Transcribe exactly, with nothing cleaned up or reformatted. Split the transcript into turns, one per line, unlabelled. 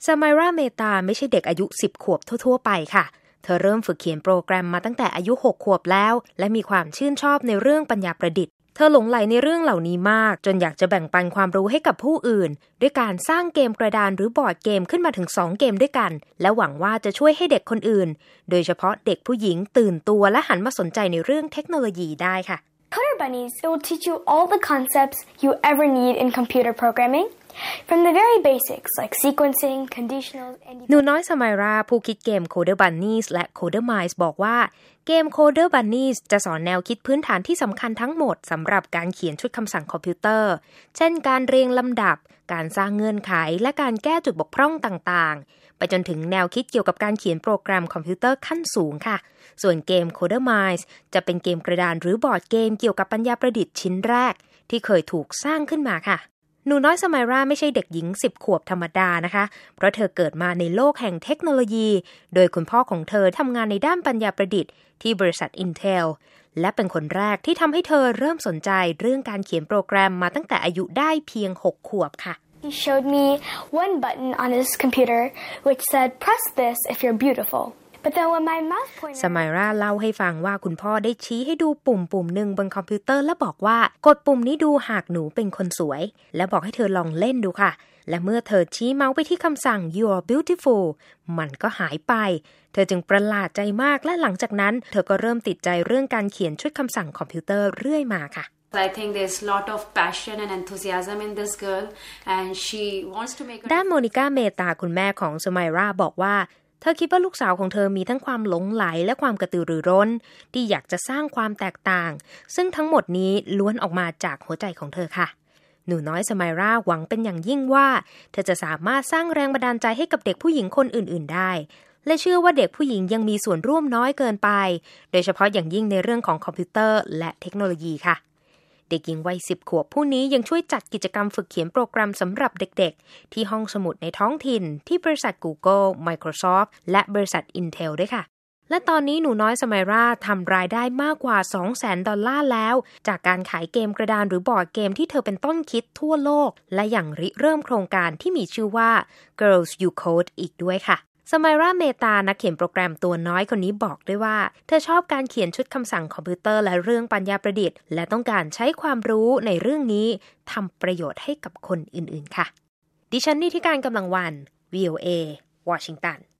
ซาไมราเมตาไม่ใช่เด็กอายุสิบขวบทั่วๆไปค่ะเธอเริ่มฝึกเขียนโปรแกรมมาตั้งแต่อายุหกขวบแล้วและมีความชื่นชอบในเรื่องปัญญาประดิษฐ์เธอหลงใหลในเรื่องเหล่านี้มากจนอยากจะแบ่งปันความรู้ให้กับผู้อื่นด้วยการสร้างเกมกระดานหรือบอร์ดเกมขึ้นมาถึงสองเกมด้วยกันและหวังว่าจะช่วยให้เด็กคนอื่นโดยเฉพาะเด็กผู้หญิงตื่นตัวและหันมาสนใจในเรื่องเทคโนโลยีได้ค่ะ
Coder Bunnies, it will teach you all the concepts you ever need in computer programming, from the very basics like sequencing, conditionals, and
หนูน้อยสมัยราผู้คิดเกม Coder Bunnies และ Coder Mice บอกว่าเกม Coder Bunnies จะสอนแนวคิดพื้นฐานที่สำคัญทั้งหมดสำหรับการเขียนชุดคำสั่งคอมพิวเตอร์เช่นการเรียงลำดับการสร้างเงื่อนไขและการแก้จุดบกพร่องต่างๆไปจนถึงแนวคิดเกี่ยวกับการเขียนโปรแกรมคอมพิวเตอร์ขั้นสูงค่ะส่วนเกม Coder Mice จะเป็นเกมกระดานหรือบอร์ดเกมเกี่ยวกับปัญญาประดิษฐ์ชิ้นแรกที่เคยถูกสร้างขึ้นมาค่ะหนูน้อยสมัยราไม่ใช่เด็กหญิงสิบขวบธรรมดานะคะเพราะเธอเกิดมาในโลกแห่งเทคโนโลยีโดยคุณพ่อของเธอทำงานในด้านปัญญาประดิษฐ์ที่บริษัท Intel และเป็นคนแรกที่ทำให้เธอเริ่มสนใจเรื่องการเขียนโปรแกรมมาตั้งแต่อายุได้เพียงหกขวบค่ะ
He showed me one button on his computer which said press this if you're beautiful.But then when my mouse pointer
สมัยราเล่าให้ฟังว่าคุณพ่อได้ชี้ให้ดูปุ่มปุ่มหนึ่งบนคอมพิวเตอร์และบอกว่ากดปุ่มนี้ดูหากหนูเป็นคนสวยและบอกให้เธอลองเล่นดูค่ะและเมื่อเธอชี้เมาส์ไปที่คำสั่ง you're beautiful มันก็หายไปเธอจึงประหลาดใจมากและหลังจากนั้นเธอก็เริ่มติดใจเรื่องการเขียนชุดคำสั่งคอมพิวเตอร์เรื่อยมาค่ะ
I think there's a lot of passion and enthusiasm in this girl and she wants to make
ด้านโมนิก้าเมตาคุณแม่ของสมัยราบอกว่าเธอคิดว่าลูกสาวของเธอมีทั้งความหลงใหลและความกระตือรือร้นที่อยากจะสร้างความแตกต่างซึ่งทั้งหมดนี้ล้วนออกมาจากหัวใจของเธอค่ะหนูน้อยสมัยราหวังเป็นอย่างยิ่งว่าเธอจะสามารถสร้างแรงบันดาลใจให้กับเด็กผู้หญิงคนอื่นๆได้และเชื่อว่าเด็กผู้หญิงยังมีส่วนร่วมน้อยเกินไปโดยเฉพาะอย่างยิ่งในเรื่องของคอมพิวเตอร์และเทคโนโลยีค่ะเด็กหญิงวัยสิบขวบผู้นี้ยังช่วยจัดกิจกรรมฝึกเขียนโปรแกรมสำหรับเด็กๆที่ห้องสมุดในท้องถิ่นที่บริษัท Google, Microsoft และบริษัท Intel ด้วยค่ะและตอนนี้หนูน้อยสมัยราทำรายได้มากกว่า สองแสน ดอลลาร์แล้วจากการขายเกมกระดานหรือบอร์ดเกมที่เธอเป็นต้นคิดทั่วโลกและอย่างริเริ่มโครงการที่มีชื่อว่า Girls You Code อีกด้วยค่ะสมัยราเมตานักเขียนโปรแกรมตัวน้อยคนนี้บอกด้วยว่าเธอชอบการเขียนชุดคำสั่งคอมพิวเตอร์และเรื่องปัญญาประดิษฐ์และต้องการใช้ความรู้ในเรื่องนี้ทำประโยชน์ให้กับคนอื่นๆค่ะดิฉันนิติการกำลังวัน วี โอ เอ วอชิงตัน